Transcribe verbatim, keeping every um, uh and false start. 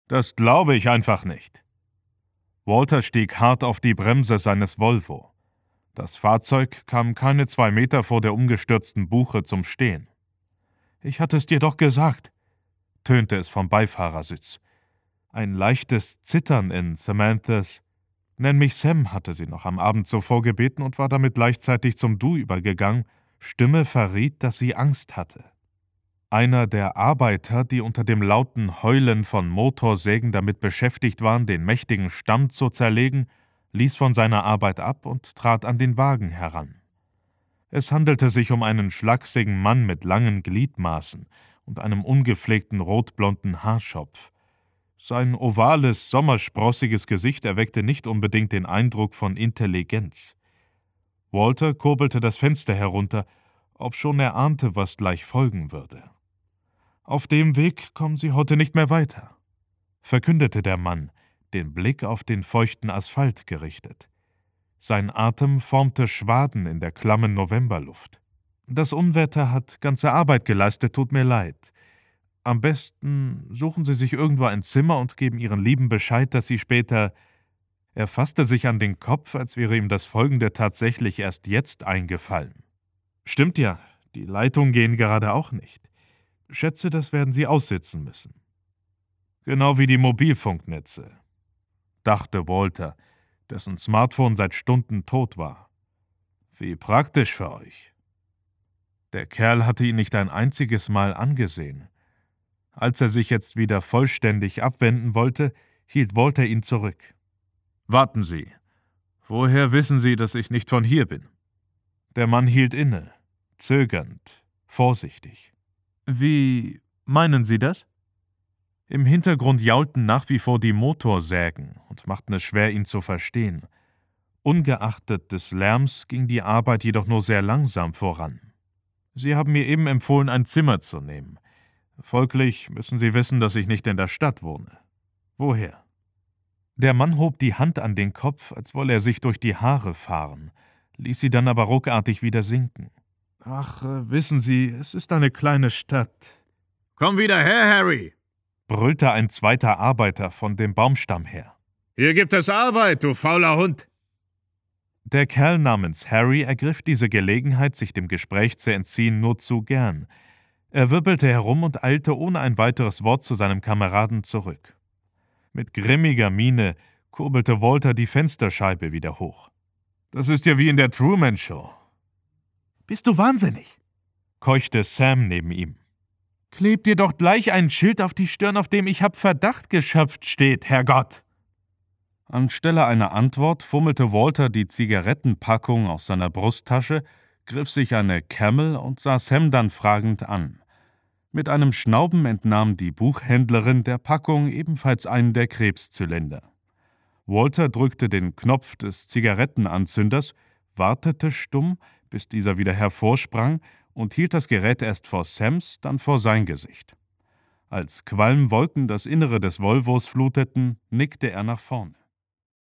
Das glaube ich einfach nicht. Walter stieg hart auf die Bremse seines Volvo. Das Fahrzeug kam keine zwei Meter vor der umgestürzten Buche zum Stehen. »Ich hatte es dir doch gesagt«, tönte es vom Beifahrersitz. Ein leichtes Zittern in Samanthas »Nenn mich Sam«, hatte sie noch am Abend zuvor gebeten und war damit gleichzeitig zum Du übergegangen, Stimme verriet, dass sie Angst hatte. Einer der Arbeiter, die unter dem lauten Heulen von Motorsägen damit beschäftigt waren, den mächtigen Stamm zu zerlegen, ließ von seiner Arbeit ab und trat an den Wagen heran. Es handelte sich um einen schlachsigen Mann mit langen Gliedmaßen und einem ungepflegten rotblonden Haarschopf. Sein ovales, sommersprossiges Gesicht erweckte nicht unbedingt den Eindruck von Intelligenz. Walter kurbelte das Fenster herunter, obschon er ahnte, was gleich folgen würde. »Auf dem Weg kommen Sie heute nicht mehr weiter«, verkündete der Mann, den Blick auf den feuchten Asphalt gerichtet. Sein Atem formte Schwaden in der klammen Novemberluft. »Das Unwetter hat ganze Arbeit geleistet, tut mir leid. Am besten suchen Sie sich irgendwo ein Zimmer und geben Ihren Lieben Bescheid, dass Sie später...« Er fasste sich an den Kopf, als wäre ihm das Folgende tatsächlich erst jetzt eingefallen. »Stimmt ja, die Leitungen gehen gerade auch nicht. Schätze, das werden Sie aussitzen müssen.« »Genau wie die Mobilfunknetze«, dachte Walter, dessen Smartphone seit Stunden tot war. »Wie praktisch für euch.« Der Kerl hatte ihn nicht ein einziges Mal angesehen. Als er sich jetzt wieder vollständig abwenden wollte, hielt Walter ihn zurück. »Warten Sie. Woher wissen Sie, dass ich nicht von hier bin?« Der Mann hielt inne, zögernd, vorsichtig. »Wie meinen Sie das?« Im Hintergrund jaulten nach wie vor die Motorsägen und machten es schwer, ihn zu verstehen. Ungeachtet des Lärms ging die Arbeit jedoch nur sehr langsam voran. »Sie haben mir eben empfohlen, ein Zimmer zu nehmen. Folglich müssen Sie wissen, dass ich nicht in der Stadt wohne. Woher?« Der Mann hob die Hand an den Kopf, als wolle er sich durch die Haare fahren, ließ sie dann aber ruckartig wieder sinken. »Ach, wissen Sie, es ist eine kleine Stadt.« »Komm wieder her, Harry«, brüllte ein zweiter Arbeiter von dem Baumstamm her. »Hier gibt es Arbeit, du fauler Hund!« Der Kerl namens Harry ergriff diese Gelegenheit, sich dem Gespräch zu entziehen, nur zu gern. Er wirbelte herum und eilte ohne ein weiteres Wort zu seinem Kameraden zurück. Mit grimmiger Miene kurbelte Walter die Fensterscheibe wieder hoch. »Das ist ja wie in der Truman Show.« »Bist du wahnsinnig?«, keuchte Sam neben ihm. »Kleb dir doch gleich ein Schild auf die Stirn, auf dem »Ich hab Verdacht geschöpft« steht, Herrgott!« Anstelle einer Antwort fummelte Walter die Zigarettenpackung aus seiner Brusttasche, griff sich eine Camel und sah Sam dann fragend an. Mit einem Schnauben entnahm die Buchhändlerin der Packung ebenfalls einen der Krebszylinder. Walter drückte den Knopf des Zigarettenanzünders, wartete stumm, bis dieser wieder hervorsprang, und hielt das Gerät erst vor Sams, dann vor sein Gesicht. Als Qualmwolken das Innere des Volvos fluteten, nickte er nach vorne.